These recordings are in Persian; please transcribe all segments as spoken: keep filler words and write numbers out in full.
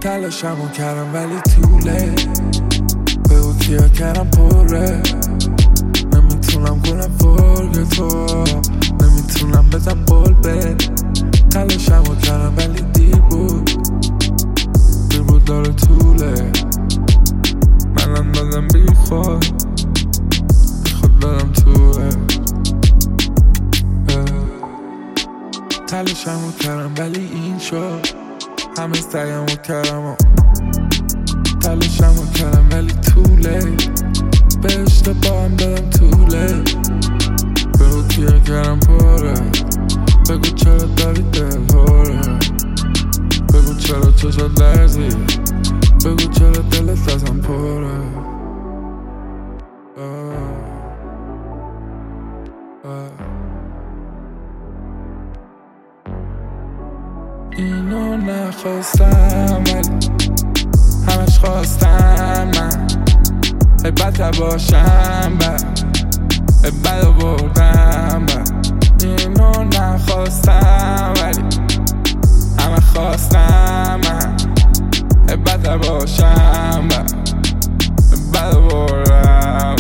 تلاشمو کردم ولی طوله بگو کیا کردم پره نمیتونم کنم فرق تو نمیتونم بزن قول به تلاشمو کردم ولی دیر بود دیر بود داره طوله من اندازم بی خود بی خود دارم توه تلاشمو کردم ولی این شد همه سعیمو کردم تلاشمو کردم ولی طوله به اشتباهم دادم طوله بگو کیا کردم پره بگو چرا داری دل هوره بگو چرا چشات لرزی بگو چرا دلت ازم پره آه. آه. اینو نخواستم ولی همش خواستم من ای بد باشم بد ای بد بردم بد اینو نخواستم ولی همه خواستم من ای بد باشم بد ای بد بردم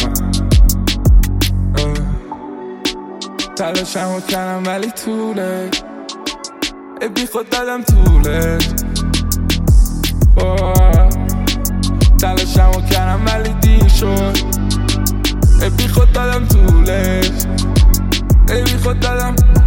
تلاشمو کردم ولی طوله ای بی خود دادم طوله تلاشمو کردم ولی دیر شد ای بی خود دادم طوله ای بی خود دادم